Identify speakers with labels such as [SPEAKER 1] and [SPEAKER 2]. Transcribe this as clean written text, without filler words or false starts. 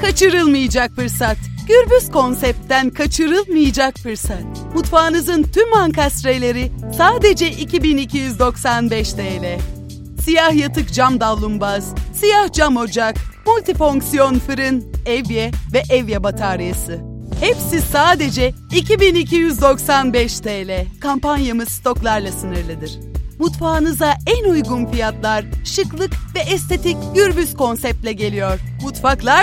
[SPEAKER 1] Kaçırılmayacak fırsat. Gürbüz konseptten kaçırılmayacak fırsat. Mutfağınızın tüm ankastreleri sadece 2295 TL. Siyah yatık cam davlumbaz, siyah cam ocak, multifonksiyon fırın, evye ve evye bataryası. Hepsi sadece 2295 TL. Kampanyamız stoklarla sınırlıdır. Mutfağınıza en uygun fiyatlar, şıklık ve estetik Gürbüz konseptle geliyor. Mutfaklar